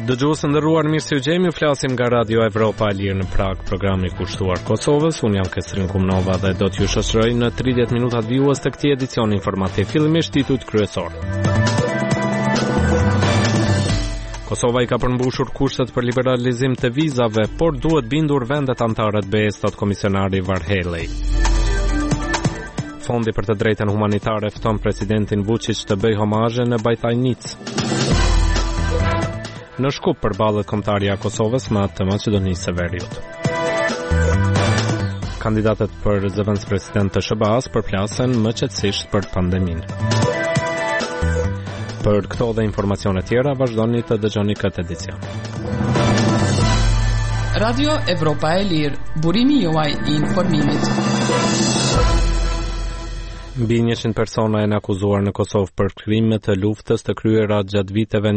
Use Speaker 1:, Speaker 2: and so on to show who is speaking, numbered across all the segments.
Speaker 1: Dëgjues nderuar, mirë se u gjejmë, flasim nga Radio Evropa e Lirë në Prag, programi i kushtuar Kosovës. Unë jam Kestrin Kumnova dhe do t'ju shoqëroj në 30 minutat vijues të këtij edicioni informativ. Fillimisht titujt kryesor. Kosova i ka përmbushur kushtet për liberalizim të vizave, por duhet bindur vendet anëtare të BE-s, thot komisionari Varhelyi. Fondi për të drejtën humanitare fton presidentin Vučić të bëjë homazhe në Bajtajnic. Në Shkup përballet kombëtarja e Kosovës me atë të Maqedonisë së Veriut. Kandidatët për zëvendës president të SBA-s përplasen më qetësisht për pandeminë. Për këto dhe informacione tjera, vazhdoni të dëgjoni këtë edicion.
Speaker 2: Radio Evropa e Lirë, burimi juaj i informimit.
Speaker 1: Mbi 100 persona janë akuzuar në Kosovë për krime të luftës të kryera gjatë viteve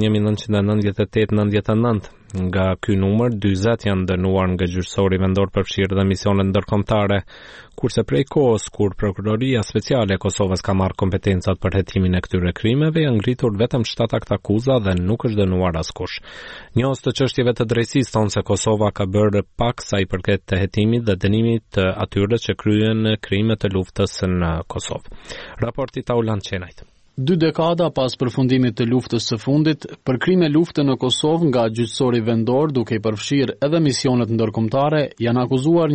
Speaker 1: 1998-99. Nga ky numër, 40 janë dënuar nga gjyqësori vendor përfshirë dhe misionet ndërkombëtare, kurse prej kohës kur Prokuroria Speciale e Kosovës ka marrë kompetencat për hetimin e këtyre krimeve, janë ngritur vetëm 7 akt akuza dhe nuk është dënuar askush. Njohës të çështjeve të drejtësisë thonë se Kosova ka bërë pak sa i përket të hetimit dhe dënimit të atyre që kryen krime të luftës në Kosovë. Raporti Taulan Qenajt.
Speaker 3: 2 dekada pas përfundimit të luftës së fundit, për krime lufte në Kosovë nga gjyqësori vendor, duke i përfshirë edhe misionet ndërkombëtare, janë akuzuar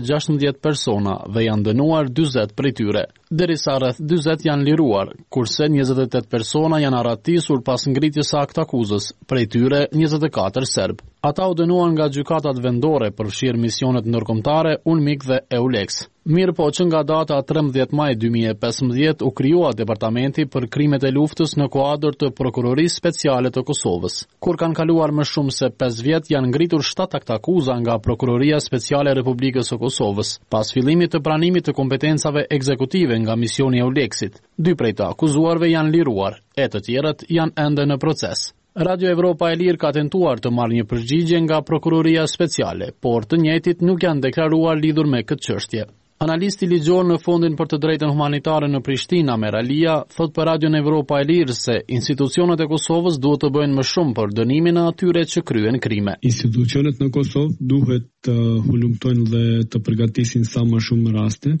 Speaker 3: 116 persona dhe janë dënuar 40 prej tyre. Derisa rreth 40 janë liruar, kurse 28 persona janë arratisur pas ngritjes së akt akuzës, prej tyre 24 serb. Ata u dënuan nga gjykatat vendore, përfshirë misionet ndërkombëtare, UNMIK dhe EULEX. Mirë po që nga data 13 maj 2015 u krijua departamenti për krimet e luftës në kuadër të Prokurorisë Speciale të Kosovës. Kur kanë kaluar më shumë se 5 vjet, janë ngritur 7 akt akuza nga Prokuroria Speciale e Republikës së Kosovës, pas fillimit të pranimit të kompetencave ekzekutive nga misioni EULEX-it. 2 prej të akuzuarve janë liruar, e të tjerët janë ende në proces. Radio Evropa e Lirë ka tentuar të marrë një përgjigje nga Prokuroria Speciale, por të njëjtit nuk janë deklaruar lidhur me këtë çështje. Analisti ligjor në Fondin për të drejtën humanitare në Prishtinë, Meralia, thot për Radio Evropa e Lirë se institucionet e Kosovës duhet të bëjnë më shumë për dënimin e atyre që kryen krime.
Speaker 4: Institucionet në Kosovë duhet të hulumtojnë dhe të përgatisin sa më shumë raste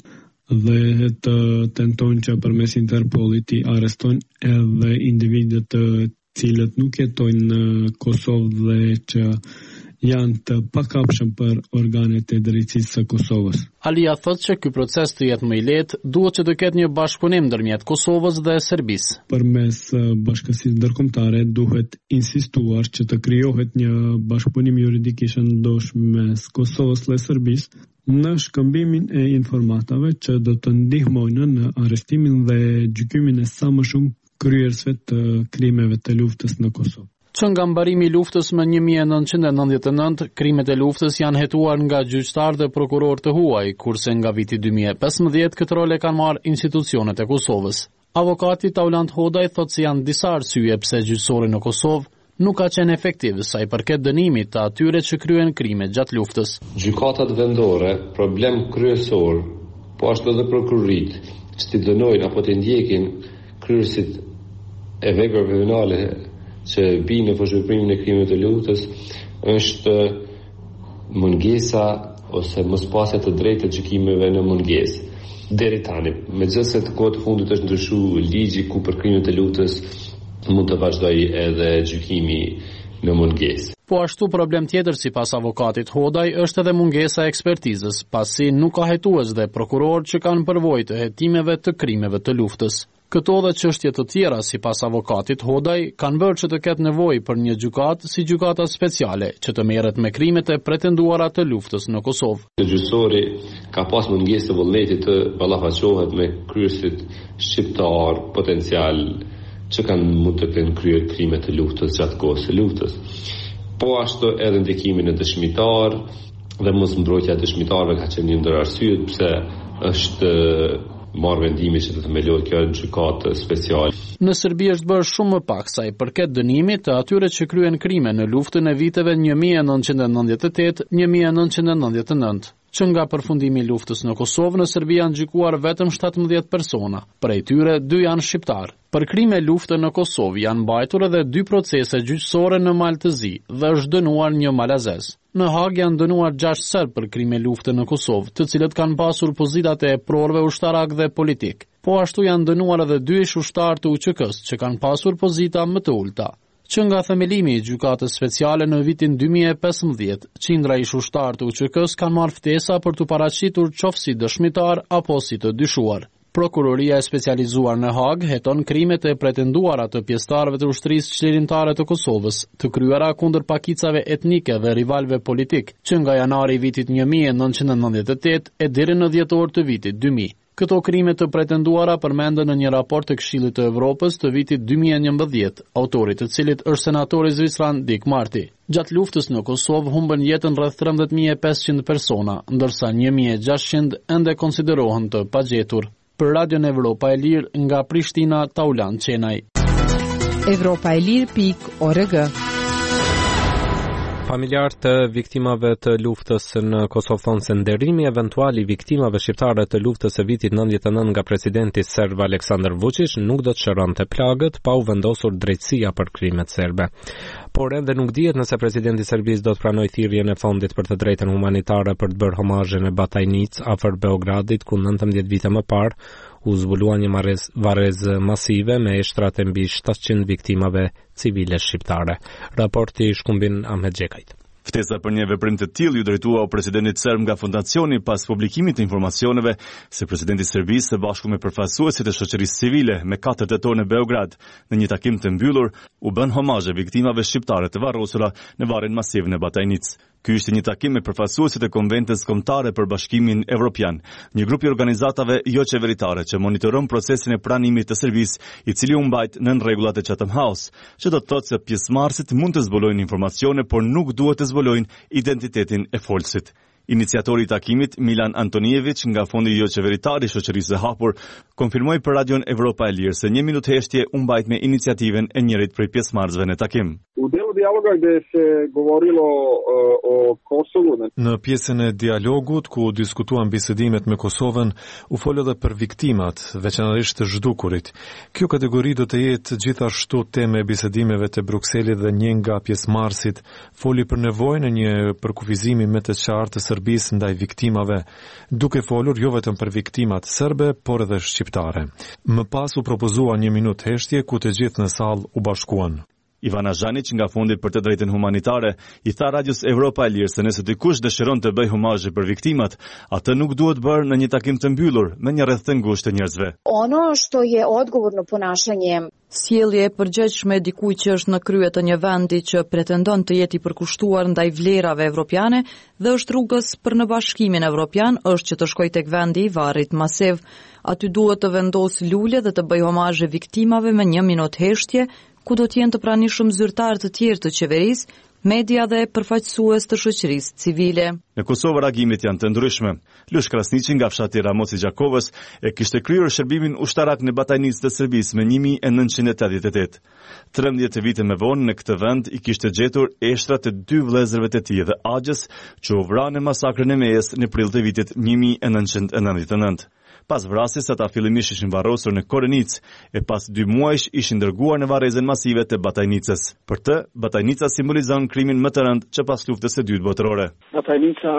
Speaker 4: dhe të tentojnë që përmes Interpolit të arrestojnë edhe individët të cilët nuk jetojnë në Kosovë dhe që janë të pakapshëm për organet e drejtësisë së Kosovës.
Speaker 3: Alia thotë që ky proces të jetë më i lehtë, duhet që të ketë një bashkëpunim ndërmjet Kosovës dhe Serbisë.
Speaker 4: Përmes bashkësisë ndërkombëtare duhet insistuar që të krijohet një bashkëpunim juridik i shëndoshëm mes Kosovës dhe Serbisë në shkëmbimin e informatave që do të ndihmojnë në arrestimin dhe gjykimin e sa më shumë kryerësve të krimeve të luftës në Kosovë.
Speaker 3: Që nga mbarimi i luftës më 1999, krimet e luftës janë hetuar nga gjyqtar dhe prokuror të huaj, kurse nga viti 2015 këtë rol e kanë marrë institucionet e Kosovës. Avokati Taulant Hodaj thotë se janë disa arsye pse gjyqësori në Kosovë nuk ka qenë efektiv sa i përket dënimit të atyre që kryen krime gjatë luftës.
Speaker 5: Gjykatat vendore, problem kryesor, po ashtu edhe prokurorit, që të dënojnë apo të ndjekin kryerësit e veprave penale që binë në përshkrimin e krimeve të luftës, është mungesa ose mospasja të drejtë të gjykimeve në mungesë. Deri tani, megjithëse të kohët e fundit është ndryshuar ligji ku për krimet e luftës mund të vazhdojë edhe gjykimi në mungesë.
Speaker 3: Po ashtu problem tjetër sipas avokatit Hodaj është edhe mungesa e ekspertizës, pasi nuk ka hetues dhe prokuror që kanë përvojë të hetimeve të krimeve të luftës. Këto dhe çështje të tjera sipas avokatit Hodaj kanë bërë që të ketë nevojë për një gjykatë si gjykata speciale që të merret me krimet e pretenduara të luftës në Kosovë.
Speaker 5: Gjyqësori ka pas mungesë të vullnetit të ballafaqohet me kryesit shqiptar potencial që mund të kenë kryer krime të luftës gjatë kohës së luftës. Po ashtu edhe ndikimin e dëshmitar dhe mosmbrojtja e dëshmitarëve ka qenë një ndër arsyet pse është marrë vendimi që të themelohet kjo gjykatë speciale.
Speaker 3: Në Serbi është bërë shumë më pak sa i përket dënimit të atyre që kryen krime në luftën e viteve 1998-1999. që nga përfundimi i luftës në Kosovë në Serbi janë gjykuar vetëm 17 persona, prej tyre 2 janë shqiptar. Për krime lufte në Kosovë janë mbajtur edhe 2 procese gjyqësore në Maltëzi dhe është dënuar një malazez. Në Hag janë dënuar 6 serb për krime lufte në Kosovë, të cilët kanë pasur pozitat e prorëve ushtarak dhe politik. Po ashtu janë dënuar edhe 2 ish ushtar të UÇK-s që kanë pasur pozita më të ulta. Që nga themelimi i gjykatës speciale në vitin 2015, qindra ish ushtar të UÇK-s kanë marrë ftesa për të paraqitur qoftë si dëshmitar apo si të dyshuar. Prokuroria e specializuar në Hag heton krimet e pretenduara të pjesëtarëve të ushtrisë çlirimtare të Kosovës, të kryera kundër pakicave etnike dhe rivalëve politik, që nga janari i vitit 1998 e deri në dhjetor të vitit 2000. Këto krime të pretenduara përmenden në një raport të Këshillit të Evropës të vitit 2011, autorit të cilit është senatori zviceran Dick Marty. Gjatë luftës në Kosovë humbën jetën rreth 13.500 persona, ndërsa 1.600 ende konsiderohen të pagjetur. Për Radion Evropa e Lirë nga Prishtina, Taulan Qenaj.
Speaker 6: Evropaelir.org.
Speaker 1: Familjarë të viktimave të luftës në Kosovë thonë se nderimi eventual i viktimave shqiptare të luftës së vitit 99 nga presidenti serb Aleksandar Vučić nuk do të shëronte plagët pa u vendosur drejtësia për krimet serbe. Por ende nuk dihet nëse presidenti i Serbisë do të pranojë thirrjen e fondit për të drejtën humanitare për të bërë homazhin e Batajnic afër Beogradit, ku 19 vite më parë u zbulua një varrezë masive me eshtrat e mbi 700 viktimave civile shqiptare. Raporti shkumbin Ahmet Xhekajt.
Speaker 7: Ftesa për një veprim të tillë ju drejtua u presidentit serb nga fondacioni pas publikimit të informacioneve se presidenti i Serbisë së bashku me përfaqësuesit e shoqërisë civile me 4 tetor në Beograd në një takim të mbyllur u bën homazhe viktimave shqiptare të varrosura në varrin masiv në Batajnic. Ky ishte një takim me përfaqësuesit e Konventës Kombëtare për Bashkimin Evropian, një grup i organizatave jo qeveritare që monitoron procesin e pranimit të Serbisë, i cili u mbajt nën rregullat e Chatham House, që do të thotë se pjesëmarrësit mund të zbulojnë informacione, por nuk duhet të zbulojnë identitetin e folësit. Iniciatori i takimit, Milan Antonijević, nga Fondi jo qeveritar i Shoqërisë së Hapur, konfirmoi për Radion Evropa e Lirë se 1 minutë heshtje u mbajt me iniciativen e njërit prej pjesëmarrësve në takim.
Speaker 8: U delu dijaloga gde se govorilo o Kosovu.
Speaker 9: Në pjesën e dialogut ku diskutuan bisedimet me Kosovën, u fol edhe për viktimat, veçanërisht të zhdukurit. Kjo kategori do të jetë gjithashtu temë e bisedimeve të Brukselit dhe një nga pjesëmarrësit foli për nevojën e një përkufizimi më të qartë të Serbisë ndaj viktimave, duke folur jo vetëm për viktimat serbe, por edhe shqiptare. Më pas u propozua 1 minutë heshtje ku të gjithë në sallë u bashkuan.
Speaker 7: Ivana Zhanić nga Fondi për të drejtën humanitare i tha Radios Evropa e Lirë se nëse dikush dëshiron të bëjë homazhe për viktimat, atë nuk duhet bërë në një takim të mbyllur me një rreth të ngushtë të njerëzve.
Speaker 10: Ono što je odgovorno ponašanje
Speaker 6: sjellje e përgjegjshme e dikujt që është në krye të një vendi që pretendon të jetë i përkushtuar ndaj vlerave evropiane dhe është rrugës për në Bashkimin Evropian është që të shkojë tek vendi i varrit masiv. Aty duhet të vendos lule dhe të bëjë homazhe viktimave me 1 minutë heshtje, ku do të jenë të pranishëm zyrtarë të tjerë të qeverisë, media dhe përfaqësues të shoqërisë civile.
Speaker 7: Në Kosovë reagimet janë të ndryshme. Lush Krasniqi nga fshati Ramosi Gjakovës e kishte kryer shërbimin ushtarak në Batajnicë të Serbisë me 1988. 13 vite më vonë në këtë vend i kishte gjetur eshtrat të 2 vëllezërve të tij dhe Axhës, që u vranë në masakrën e Mejës në prill të vitit 1999. Pas vrasjes ata fillimisht ishin varrosur në Korenic e pas 2 muajsh ishin dërguar në varrezën masive të Batajnicës. Për të, Batajnica simbolizon krimin më të rënd që pas luftës së dytë botërore.
Speaker 8: Batajnica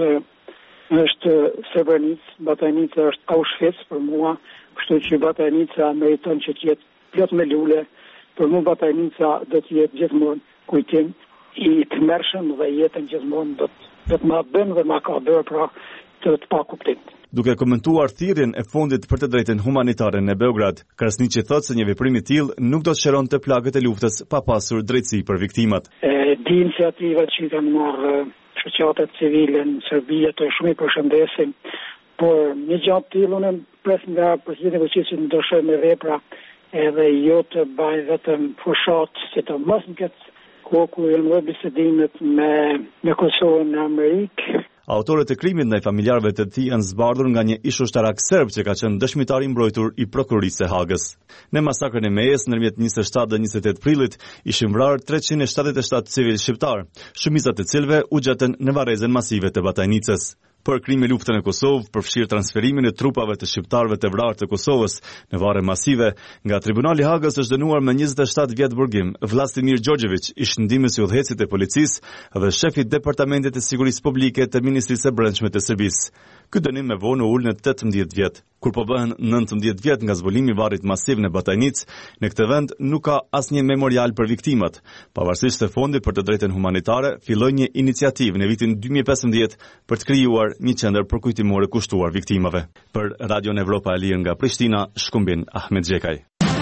Speaker 8: është Srebrenica, Batajnica është Auschwitz për mua, kështu që Batajnica meriton që të jetë plot me lule. Për mua Batajnica do të jetë gjithmonë kujtim i tmerrshëm dhe jetën gjithmonë do të ma bën dhe ma ka bërë pra të pa kuptim.
Speaker 7: Duke komentuar thirrjen e Fondit për të drejtën humanitare në Beograd, Krasniqi thotë se një veprim i tillë nuk do të shëronte plagët e luftës pa pasur drejtësi për viktimat.
Speaker 8: Di iniciativat që kanë marrë shoqatat civile në Serbi, ato shumë i përshëndesim, por një gjatë tillë unë pres nga presidenti Vučić të ndryshojë me vepra edhe jo të bëjë vetëm fushat, si të mos në këtë kohë ku janë bisedimet me Kosovën në Amerikë.
Speaker 7: Autorët e krimit ndaj familjarëve të tij janë zbardhur nga një ish ushtarak serb që ka qenë dëshmitar i mbrojtur i prokurorisë së Hagës. Në masakrën e Mejës ndërmjet 27 dhe 28 prillit ishin vrarë 377 civil shqiptar, shumica të cilëve u gjetën në varrezën masive të Batajnicës. për krime luftën e Kosovë, përfshirë transferimin e trupave të shqiptarëve të vrarë të Kosovës në varre masive. Nga Tribunali i Hagës është dënuar me 27 vjet burgim Vladimir Gjorgjević, ish ndihmës i udhëhecit të policisë dhe shefi i Departamentit të Sigurisë Publike të Ministrisë së Brendshme të Serbisë. Ky dënim me vonë ul në 18 vjet. Kur po bëhen 19 vjet nga zbulimi i varrit masiv në Batajnic, në këtë vend nuk ka asnjë memorial për viktimat. Pavarësisht se Fondi për të drejtën humanitare filloi një iniciativë në vitin 2015 për të krijuar një qendër përkujtimore kushtuar viktimave. Për Radio Evropa e Lirë nga Prishtina, Shkumbin Ahmet Xhekaj.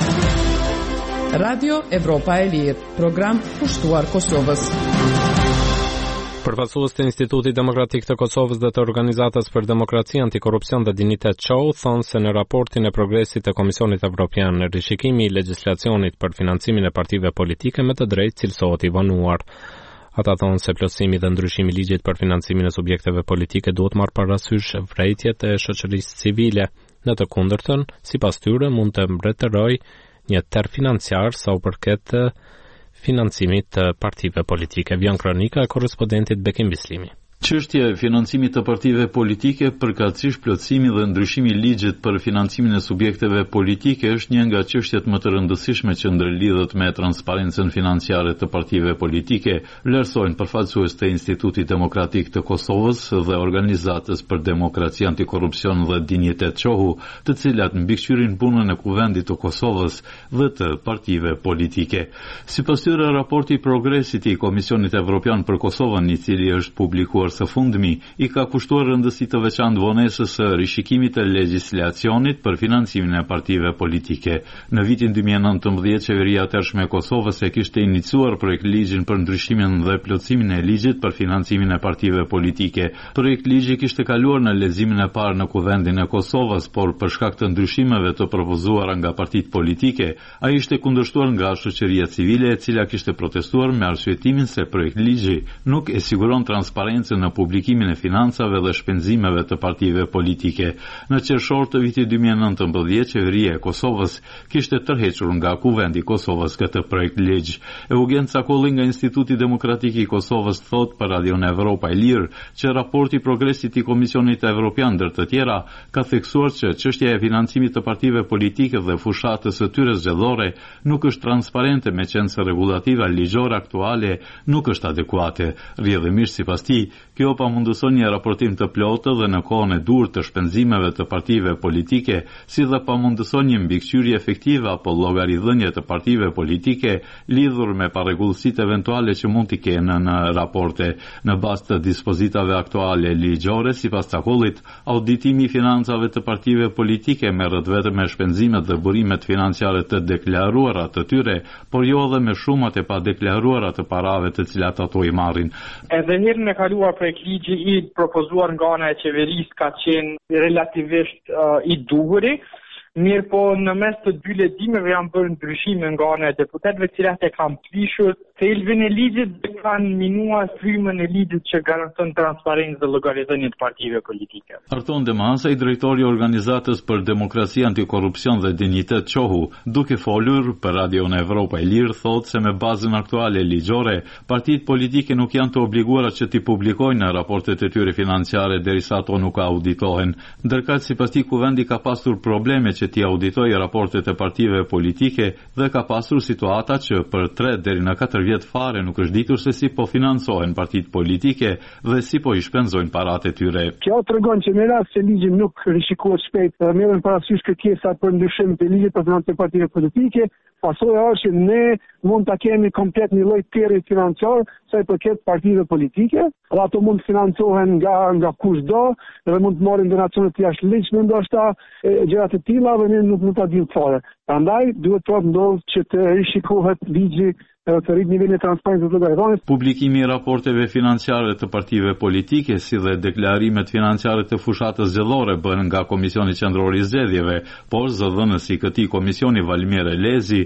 Speaker 2: Radio Evropa e Lirë, program kushtuar Kosovës.
Speaker 1: Përfaqësues të Institutit Demokratik të Kosovës dhe të Organizatës për Demokraci, Antikorrupsion dhe Dinitet Çohu thonë se në raportin e progresit të Komisionit Evropian në rishikimi i legjislacionit për financimin e partive politike me të drejtë cilësohet i vonuar. Ata thonë se plotësimi dhe ndryshimi i ligjit për financimin e subjekteve politike duhet marrë parasysh vërejtjet e shoqërisë civile. Në të kundërtën, sipas tyre mund të mbretërojë një term financiar sa u përket financimit të partive politike. Vjen kronika e korrespondentit Bekim Bislimi.
Speaker 11: Çështja e financimit të partive politike, përkatësisht plotësimi dhe ndryshimi i ligjit për financimin e subjekteve politike është një nga çështjet më të rëndësishme që ndërlidhet me transparencën financiare të partive politike, vlerësojnë përfaqësues të Institutit Demokratik të Kosovës dhe Organizatës për Demokraci, Antikorrupsion dhe Dinitet Çohu, të cilat mbikëqyrin punën e Kuvendit të Kosovës dhe të partive politike. Sipas tyre, raporti i progresit i Komisionit Evropian për Kosovën, i cili është publikuar së fundmi, i ka kushtuar rëndësi të veçantë vonesës së rishikimit të legjislacionit për financimin e partive politike. Në vitin 2019, qeveria e tërshme e Kosovës e kishte iniciuar projekt ligjin për ndryshimin dhe plotësimin e ligjit për financimin e partive politike. Projekt ligji kishte kaluar në leximin e parë në Kuvendin e Kosovës, por për shkak të ndryshimeve të propozuara nga partitë politike, ai ishte kundërshtuar nga shoqëria civile, e cila kishte protestuar me arsyetimin se projekt ligji nuk e siguron transparencën në publikimin e financave dhe shpenzimeve të partive politike. Në qershor të vitit 2019, qeveria e Kosovës kishte tërhequr nga Kuvendi i Kosovës këtë projekt ligj. Eugen Cakolli nga Instituti Demokratik i Kosovës thot për Radio Evropa e Lirë që raporti i progresit i Komisionit Evropian ndër të tjera ka theksuar që çështja e financimit të partive politike dhe fushatës së tyre zgjedhore nuk është transparente, me qenë se rregullativa ligjore aktuale nuk është adekuate. Rrjedhimisht sipas tij, kjo pamundëson një raportim të plotë dhe në kohën e dur të shpenzimeve të partive politike, si dhe pamundëson një mbikëqyrje efektive apo llogaridhënie të partive politike lidhur me parregullsitë eventuale që mund t'i kenë në raporte. Në bazë të dispozitave aktuale ligjore, sipas Cakollit, auditimi i financave të partive politike merret vetëm me shpenzimet dhe burimet financiare të deklaruara të tyre, por jo edhe me shumat e padeklaruara të parave të cilat ato i marrin.
Speaker 12: Edhe herën e kaluar projekt ligji i propozuar nga ana e qeverisë ka qenë relativisht i duhuri, mirë po në mes të dy leximeve janë bërë ndryshime nga ana e deputetëve, të cilat e kanë prishur thelbin e ligjit dhe kanë minuar frymën e ligjit që garanton transparencë dhe llogaridhënie të partive politike.
Speaker 11: Arton Demasa, i drejtori i Organizatës për Demokraci, Antikorrupsion dhe Dinitet Çohu, duke folur për Radio Evropa e Lirë, thotë se me bazën aktuale ligjore, partitë politike nuk janë të obliguara që t'i publikojnë raportet e tyre financiare derisa ato nuk auditohen. Ndërkaq sipas tij, Kuvendi ka pasur probleme që t'i auditojë raportet e partive politike dhe ka pasur situata që për 3 deri në 4 vjet fare nuk është ditur se si po financohen partitë politike dhe si po i shpenzojnë paratë e tyre.
Speaker 8: Kjo tregon që në rast se ligji nuk rishikohet shpejt dhe merren parasysh kërkesa për ndryshim të ligjit për financim të partive politike, pasoja është që ne mund ta kemi komplet një lloj terri financiar sa i përket partive politike, dhe ato mund të financohen nga kushdo dhe mund të marrin donacione të jashtëligjshme, ndoshta gjëra të tilla dhe ne nuk mund ta dimë fare. Prandaj duhet të ndodhë që të rishikohet ligji të rrit nivelin e transparencës dhe llogaridhënies.
Speaker 11: Publikimi i raporteve financiare të partive politike si dhe deklarimet financiare të fushatës zgjedhore bën nga Komisioni Qendror i Zgjedhjeve, por zëdhënësi i këtij komisioni Valmir Elezi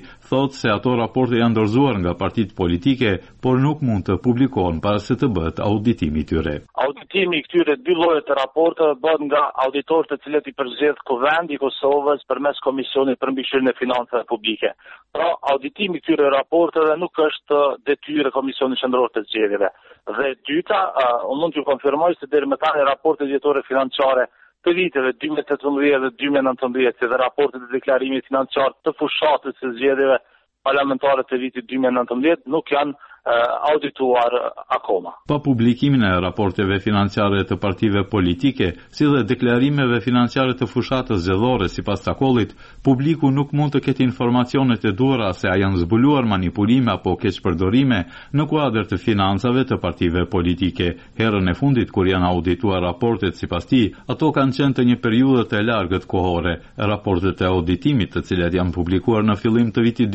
Speaker 11: thotë se ato raporte janë dorëzuar nga partitë politike, por nuk mund të publikohen para se të bëhet auditimi i tyre.
Speaker 13: Auditimi i këtyre dy llojeve të raporteve bëhet nga auditorët të cilët i përzgjedh Kuvendi i Kosovës përmes Komisionit për mbikëqyrjen e financave publike. Pra, auditimi i këtyre raporteve nuk është detyrë e Komisionit Qendror të Zgjedhjeve. Dhe dyta, unë mund t'ju konfirmoj se deri më tani raportet vjetore financiare të viteve 2018 dhe 2019 dhe raportet e deklarimit financiar të fushatës së zgjedhjeve parlamentare të vitit 2019 nuk janë audituar akoma.
Speaker 11: Pa publikimin e raporteve financiare të partive politike, si dhe deklarimeve financiare të fushatës zgjedhore sipas takollit, publiku nuk mund të ketë informacionet e duhura se a janë zbuluar manipulime apo keqpërdorime në kuadër të financave të partive politike. Herën e fundit kur janë audituar raportet sipas tij, ato kanë qenë të një periudhe të largët kohore. Raportet e auditimit, të cilat janë publikuar në fillim të vitit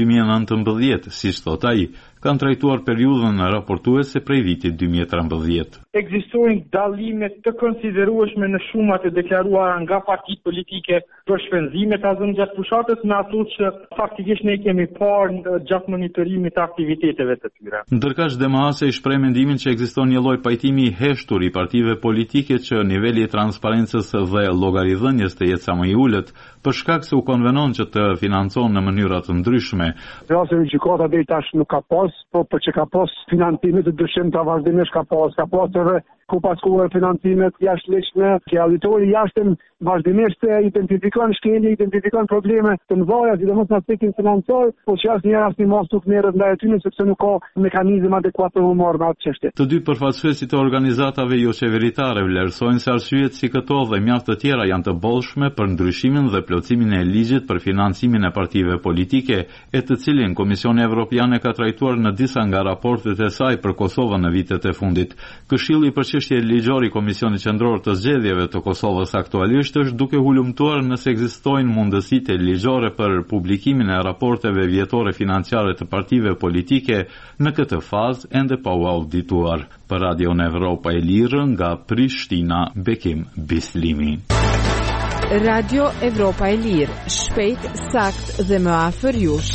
Speaker 11: 2019, siç thot ai, kanë trajtuar periudhën raportuese prej vitit 2013.
Speaker 12: Ekzistojnë dallime të konsiderueshme në shumat e deklaruara nga partitë politike për shpenzimet azën gjatë fushatës në ato që faktikisht ne kemi parë gjatë monitorimit të aktiviteteve të tyre.
Speaker 11: Ndërkaq DMA-s i shpreh mendimin që ekziston një lloj pajtimi i heshtur i partive politike që niveli i transparencës dhe llogaridhënies të jetë sa më i ulët, për shkak se u konvenon që të financon në mënyra të ndryshme.
Speaker 14: Rasti i gjykata deri tash nuk ka pas, por që ka pas financime të dyshimta vazhdimisht ka pas edhe ku paskuar financimet jashtëligjshme, që auditori jashtëm vazhdimisht identifikon shkelje, identifikon probleme të mëdha, sidomos në aspektin financiar, por që asnjëherë as mos nuk merret ndaj tyre sepse nuk ka mekanizëm adekuat për humor në atë çështje.
Speaker 11: Të dy përfaqësuesit të organizatave jo qeveritare vlerësojnë se arsyet si këto dhe mjaft të tjera janë të bollshme për ndryshimin dhe plotësimin e ligjit për financimin e partive politike, e të cilin Komisioni Evropian e ka trajtuar në disa nga raportet e saj për Kosovën në vitet e fundit. Këshilli për çështje ligjore i Komisionit Qendror të Zgjedhjeve të Kosovës aktualisht është duke hulumtuar nëse ekzistojnë mundësitë ligjore për publikimin e raporteve vjetore financiare të partive politike në këtë fazë ende pa u audituar. Për Radio Evropa e Lirë nga Prishtina, Bekim Bislimi.
Speaker 15: Radio Evropa e Lirë, shpejt, sakt dhe më afër jush.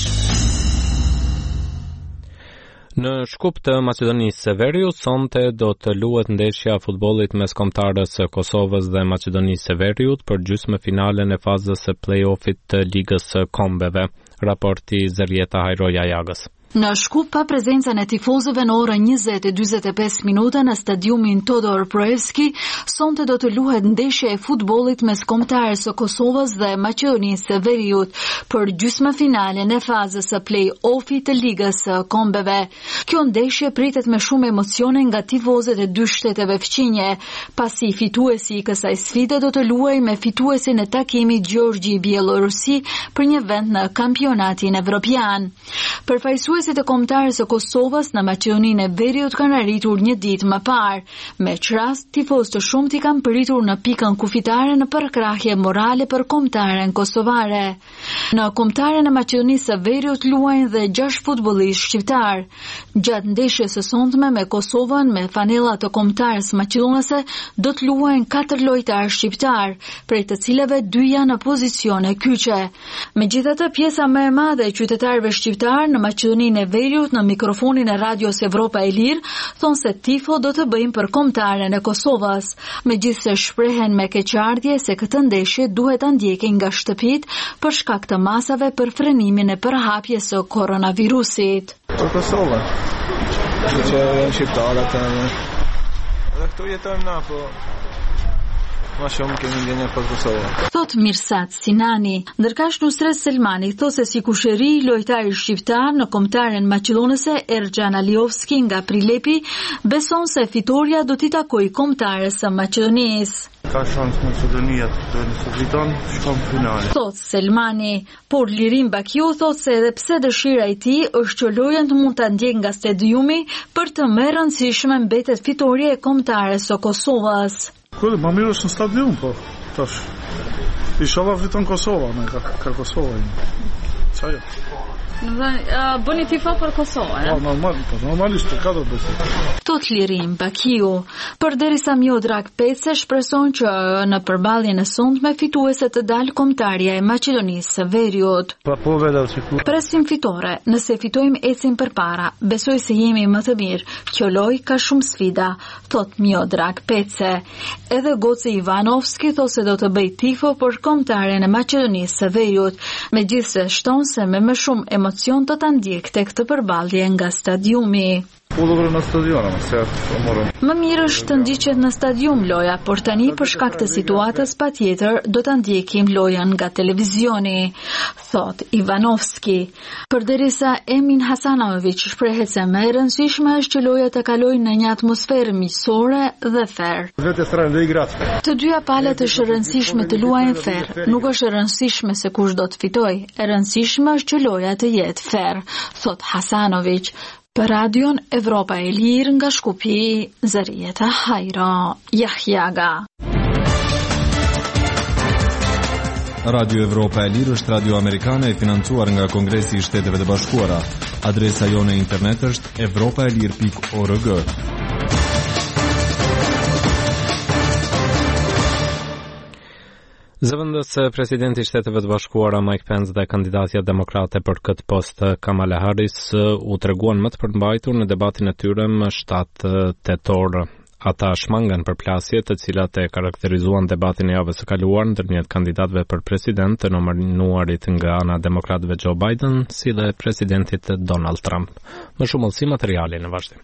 Speaker 1: Në Shkup të Maqedonisë së Veriut sonte do të luhet ndeshja e futbollit mes kombëtarës së Kosovës dhe Maqedonisë së Veriut për gjysmëfinalen e fazës së play-offit të Ligës së Kombeve, raporti Zerjeta Hajroja Jagës.
Speaker 16: Në Shkup, pa prezencën e tifozëve në orën 20:45 në stadiumin Todor Proevski, sonte do të luhet ndeshja e futbollit mes kombëtarës së Kosovës dhe Maqedonisë së Veriut për gjysmëfinalen e fazës së play-offit të Ligës së Kombeve. Kjo ndeshje pritet me shumë emocione nga tifozët e dy shteteve fqinje, pasi fituesi i kësaj sfide do të luajë me fituesin e takimit Gjorgji Bielorusi për një vend në kampionatin evropian. Përfaqësuesit e kombëtarës së Kosovës në Maqedoninë e Veriut kanë arritur një ditë më parë. Me rast, tifozë të shumtë i kanë pritur në pikën kufitare në përkrahje morale për kombëtaren kosovare. Në kombëtaren e Maqedonisë së Veriut luajnë dhe 6 futbollistë shqiptar. Gjatë ndeshjes së sotme me Kosovën me fanella të kombëtarës maqedonase do të luajnë 4 lojtarë shqiptar, prej të cilave 2 janë në pozicione kyçe. Megjithatë, pjesa më e madhe e qytetarëve shqiptar në Maqedoninë e Veriut në mikrofonin e Radios Evropa e Lirë thonë se tifo do të bëjmë për kombëtaren e Kosovës, megjithse shprehen me keqardhje se këtë ndeshje duhet ta ndjekin nga shtëpit për shkak të masave për frenimin e përhapjes së koronavirusit.
Speaker 17: Për Kosovën, që janë shqiptarët edhe këtu jetojmë na, po ma shumë kemi ndjenja për Kosovën.
Speaker 16: Thot Mirsat Sinani, ndërkaq Nusret Selmani thot se si kushëri lojtari shqiptar në kombëtaren maqedonese Erxhan Aliovski nga Prilepi beson se fitoria do t'i takojë kombëtares së Maqedonisë.
Speaker 17: Ka shans Maqedonia të fiton shkon finale.
Speaker 16: Thot Selmani, por Lirim Bakiu thot se edhe pse dëshira e tij është që lojën të mund ta ndjek nga stadiumi, për të më rëndësishme mbetet fitoria e kombëtares së Kosovës.
Speaker 17: Kërë, ma mirë është në stadium, po, tash. Inshallah fiton Kosova, me ka Kosova. Qajo.
Speaker 16: Bëni tifo për Kosovën.
Speaker 18: Normalisht, ka do bësi.
Speaker 16: Këto të lirim, Bakiu, përderisa Miodrag Pece shpreson që në përballjen e sondme fituese të dalë kombëtarja e Maqedonisë së Veriut. Presim fitore, nëse fitojmë ecim përpara, besoj se jemi më të mirë. Kjo lojë ka shumë sfida, thot Miodrag Pece. Edhe Goci Ivanovski thot se do të bëj tifo për kombëtaren e Maqedonisë së Veriut, megjithse shton se me më shumë emocion të ta ndjekte këtë përballje nga stadiumi. Më mirë është të ndiqet në stadium loja, por tani për shkak të situatës patjetër do ta ndjekim lojën nga televizioni, thot Ivanovski. Përderisa Emin Hasanovic shprehet se më e rëndësishme është që loja të kalojë në një atmosferë miqësore dhe fair. Të dyja palët është e rëndësishme të luajnë fair, nuk është e rëndësishme se kush do të fitojë, e rëndësishme është që loja të jetë fair, thot Hasanovic. Për radion Evropa e Lirë nga Shkupi, Zarieta Hajro, Jahjaga.
Speaker 19: Radio Evropa e Lirë është radio amerikane e financuar nga Kongresi i Shteteve të Bashkuara. Adresa jone internet është evropaelir.org.
Speaker 1: Zëvendës presidenti i Shteteve të Bashkuara Mike Pence dhe kandidatja demokrate për këtë post Kamala Harris u treguan më të përmbajtur në debatin e tyre më 7 tetor. Ata shmangen përplasje të cilat e karakterizuan debatin e javës së kaluar ndërmjet kandidatëve për president të nominuarit nga ana demokratëve Joe Biden si dhe presidentit Donald Trump. Më shumë si materiali në vazhdim.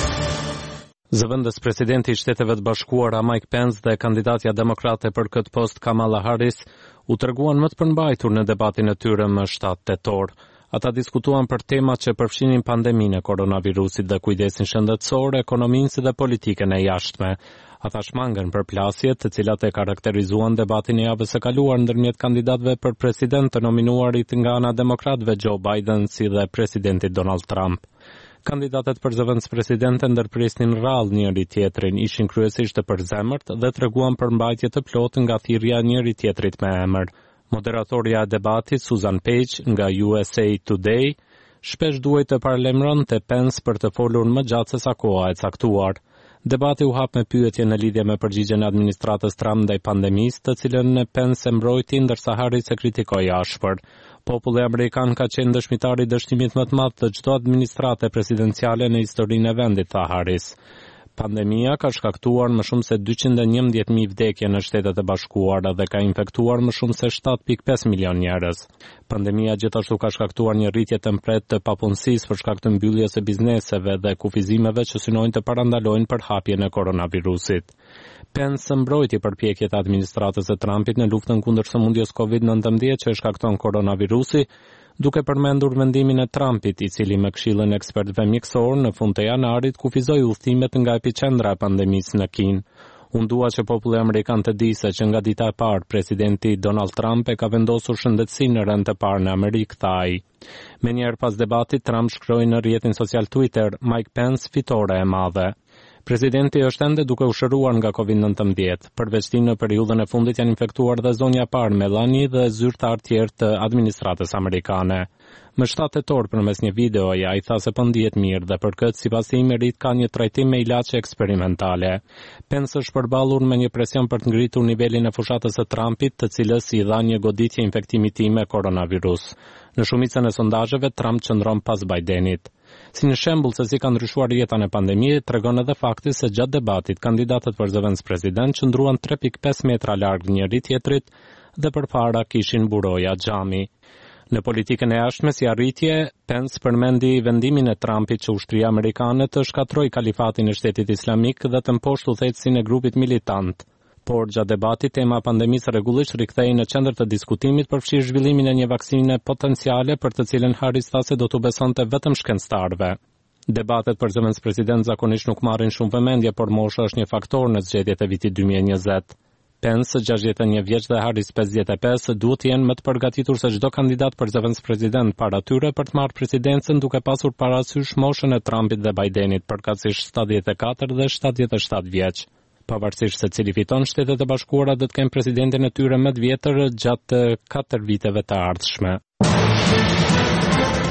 Speaker 1: Zëvendës presidenti i Shteteve të Bashkuara Mike Pence dhe kandidatja demokrate për këtë post Kamala Harris u treguan më të përmbajtur në debatin e tyre më 7 tetor. Ata diskutuan për temat që përfshinin pandeminë e koronavirusit dhe kujdesin shëndetësor, ekonominë si dhe politikën e jashtme. Ata shmangen përplasjet të cilat e karakterizuan debatin e javës së kaluar ndërmjet kandidatëve për president të nominuarit nga ana demokratëve Joe Biden si dhe presidentit Donald Trump. Kandidatët për zëvendës presidente ndërprisnin rrallë njëri tjetrin, ishin kryesisht të përzemërt dhe treguan përmbajtje të plotë nga thirrja njëri tjetrit me emër. Moderatorja e debatit Susan Page nga USA Today shpesh duhej të paralajmëronte Pence për të folur më gjatë se sa koha e caktuar. Debati u hap me pyetje në lidhje me përgjigjen e administratës Trump ndaj pandemisë, të cilën Pence e mbrojti ndërsa Harris e kritikoi ashpër. Populli amerikan ka qenë dëshmitari i dështimit më të madh të çdo administrate presidenciale në historinë e vendit, tha Harris. Pandemia ka shkaktuar më shumë se 211.000 vdekje në Shtetet e Bashkuara dhe ka infektuar më shumë se 7.5 milion njerëz. Pandemia gjithashtu ka shkaktuar një rritje tempret të papunësisë për shkak të mbylljes së bizneseve dhe kufizimeve që synojnë të parandalojnë përhapjen e koronavirusit. Pence mbrojti përpjekjet e administratës së Trumpit në luftën kundër sëmundjes COVID-19 që e shkakton koronavirusi, duke përmendur vendimin e Trumpit, i cili me këshillën e ekspertëve mjekësor në fund të janarit kufizoi udhëtimet nga epiqendra e pandemisë në Kinë. Unë dua që populli amerikan të di se që nga dita e parë presidenti Donald Trump e ka vendosur shëndetësinë në rend të parë në Amerikë, tha ai. Me njerë pas debatit, Trump shkroi në rrjetin social Twitter, Mike Pence fitore e madhe. Presidenti është ende duke u shëruar nga COVID-19. Përveç tij në periudhën e fundit janë infektuar dhe zonja e parë Melania dhe zyrtar tjerë të administratës amerikane. Më 7 tetor përmes një videoje ai tha se po ndihet mirë dhe për këtë sipas tij merit ka një trajtim me ilaçe eksperimentale. Pence është përballur me një presion për të ngritur nivelin e fushatës së Trumpit, të cilës i dha një goditje infektimi tij me koronavirus. Në shumicën e sondazheve Trump qëndron pas Bidenit. Si një shembull se si ka ndryshuar jeta në pandemi, tregon edhe fakti se gjatë debatit kandidatët për zëvendës president qëndruan 3.5 metra larg njëri tjetrit dhe përpara kishin buroja xhami. Në politikën e jashtme si arritje, Pence përmendi vendimin e Trumpit që ushtria amerikane të shkatrojë kalifatin e Shtetit Islamik dhe të mposhtë udhëheqësin e grupit militant. Por gjatë debatit tema e pandemisë rregullisht rikthehej në qendër të diskutimit përfshirë zhvillimin e një vaksine potenciale për të cilën Harris tha se do t'u besonte vetëm shkencëtarëve. Debatet për zëvendës president zakonisht nuk marrin shumë vëmendje, por mosha është një faktor në zgjedhjet e vitit 2020. Pence, 61 vjeç dhe Harris 55, duhet jenë më të përgatitur se çdo kandidat për zëvendës president para tyre për të marrë presidencën duke pasur parasysh moshën e Trumpit dhe Bidenit, përkatësisht 74 dhe 77 vjeç. Pavarësisht se cili fiton, Shtetet e Bashkuara do të kenë presidentin e tyre më të vjetër gjatë 4 viteve të ardhshme.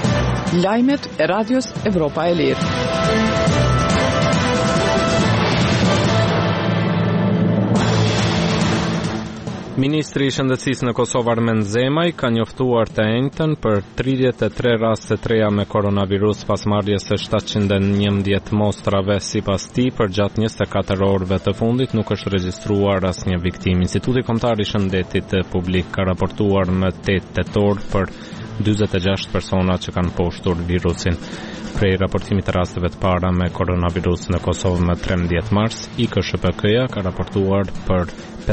Speaker 2: Lajmet e Radios Evropa e Lirë.
Speaker 1: Ministri i Shëndetësisë në Kosovë Armen Zemaj ka njoftuar të njëjtën për 33 raste të reja me koronavirus pas marrjes së 711 mostrave. Sipas tij, për gjatë 24 orëve të fundit nuk është regjistruar asnjë viktim. Instituti Kombëtar i Shëndetit Publik ka raportuar më 8 tetor për 46 persona që kanë poshtur virusin. Prej raportimit të rasteve të para me koronavirus në Kosovë më 13 mars, IKSHPK-ja ka raportuar për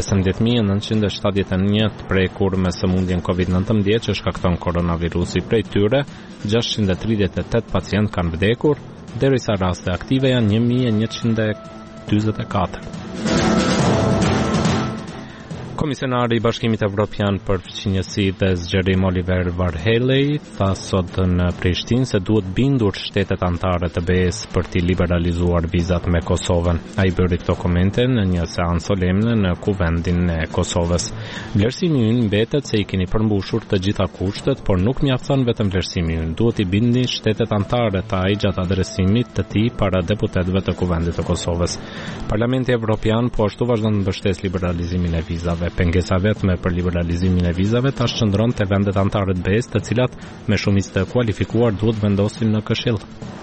Speaker 1: 15.971 të prekur me sëmundjen COVID-19 që shkakton koronavirusi. Prej tyre, 638 pacient kanë vdekur, derisa raste aktive janë 1144. Komisionari i Bashkimit Evropian për Fqinjësi dhe Zgjerim Oliver Varhelyi tha sot në Prishtinë se duhet bindur shtetet anëtare të BE-s për t'i liberalizuar vizat me Kosovën. Ai bëri këto komente në një seancë solemne në Kuvendin e Kosovës. Vlerësimi ynë mbetet se i keni përmbushur të gjitha kushtet, por nuk mjafton vetëm vlerësimi ynë. Duhet i bindni shtetet anëtare të ai gjatë adresimit të tij para deputetëve të Kuvendit të Kosovës. Parlamenti Evropian po ashtu vazhdon të mbështesë liberalizimin e vizave. Pengesa vetme për liberalizimin e vizave tash qëndron te vendet anëtare të BE-s, të cilat me shumicë të kualifikuar duhet vendosin në Këshill.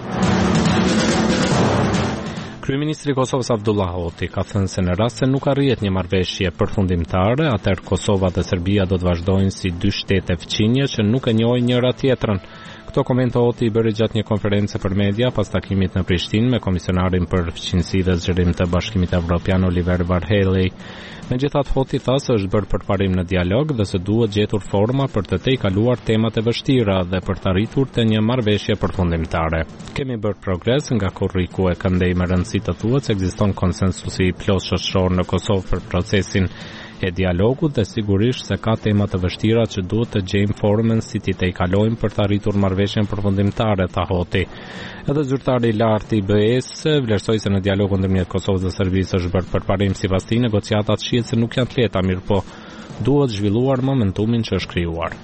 Speaker 1: Kryeministri i Kosovës Abdullah Hoti ka thënë se në rast se nuk arrihet një marrëveshje përfundimtare, atëherë Kosova dhe Serbia do të vazhdojnë si dy shtete fqinje që nuk e njohin njëra tjetrën. Këto komente Hoti i bëri gjatë një konference për media pas takimit në Prishtinë me komisionarin për fqinësi dhe zgjerim të Bashkimit Evropian Oliver Varhelyi. Megjithatë, Hoti tha se është bërë përparim në dialog dhe se duhet gjetur forma për të tejkaluar temat e vështira dhe për të arritur te një marrëveshje përfundimtare. Kemi bërë progres nga kurriku e këndej me rëndësi të thuhet se ekziston konsensusi i plot shoqëror në Kosovë për procesin e dialogut dhe sigurisht se ka tema të vështira që duhet të gjejmë formën si t'i tejkalojmë për të arritur marrëveshjen përfundimtare, tha Hoti. Edhe zyrtari i lartë i BE-s vlerësoi se në dialogun ndërmjet Kosovës dhe Serbisë është bërë përparim. Sipas tij, negociatat shihet se nuk janë të lehta, mirë po duhet zhvilluar momentumin që është krijuar.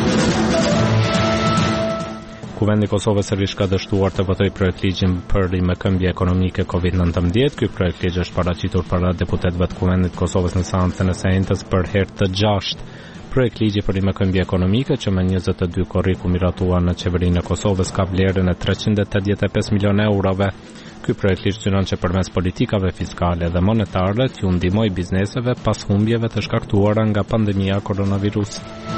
Speaker 1: Kuvendi i Kosovës sërish ka dështuar të votojë projekt ligjin për rimëkëmbje ekonomike COVID-19. Ky projekt ligj është paraqitur para deputetëve të Kuvendit të Kosovës në seancën e së për herë të 6. Projekt ligji për rimëkëmbje ekonomike që me 22 korriku miratua në qeverinë e Kosovës ka vlerën e 385 milionë eurove. Ky projekt ligj synon që përmes politikave fiskale dhe monetare t'ju ndihmojë bizneseve pas humbjeve të shkaktuara nga pandemia koronavirusit.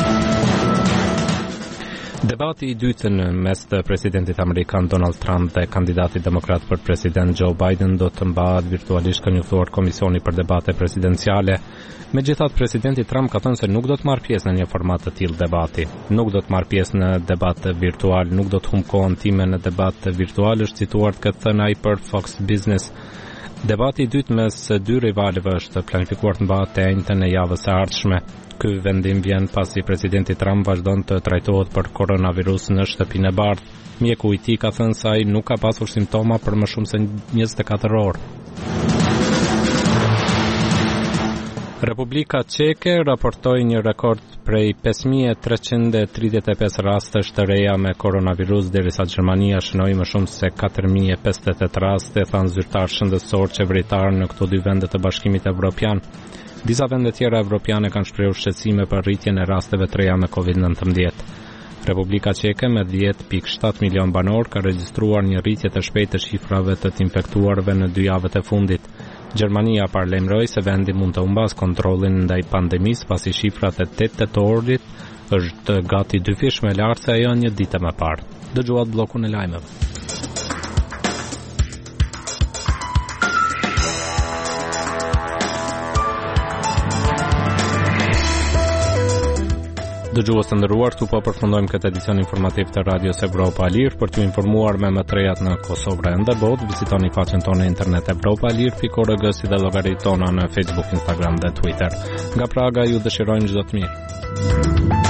Speaker 1: Debati i dytë në mes të presidentit amerikan Donald Trump dhe kandidatit demokrat për president Joe Biden do të mbahet virtualisht, ka njoftuar Komisioni për debate presidenciale. Megjithatë, presidenti Trump ka thënë se nuk do të marrë pjesë në një format të tillë debati. Nuk do të marrë pjesë në debat virtual, nuk do të humb kohën time në debat virtual, është cituar këtë thënë ai për Fox Business. Debati i dytë mes dy rivalëve është planifikuar të mbahet të njëjtën e javës së ardhshme. Ky vendim vjen pasi presidenti Trump vazhdon të trajtohet për koronavirus në shtëpinë e bardhë. Mjeku i tij ka thënë se ai nuk ka pasur simptoma për më shumë se 24 orë. Republika Çeke raportoi një rekord prej 5335 rastesh të reja me koronavirus, derisa Gjermania shënoi më shumë se 4058 raste, thanë zyrtar shëndetësor qeveritar në këto dy vende të Bashkimit Evropian. Disa vende tjera evropiane kanë shprehur shqetësime për rritjen e rasteve të reja me COVID-19. Republika Çeke me 10.7 milion banor ka regjistruar një rritje të shpejtë të shifrave të infektuarve në 2 javët e fundit. Gjermania paralajmëroi se vendi mund të humbas kontrollin ndaj pandemisë pasi shifrat e 8 tetorit është gati 2 fish më lart se ajo një ditë më parë. Dëgjuat bllokun e lajmeve. Dëgjues të nderuar, këtu po përfundojmë këtë edicion informativ të Radios Evropa e Lirë. Për t'ju informuar me më të rejat në Kosovë dhe botë, vizitoni faqen tonë në internet europaelir.org si dhe llogaritë tona në Facebook, Instagram dhe Twitter. Nga Praga ju dëshirojmë çdo të mirë.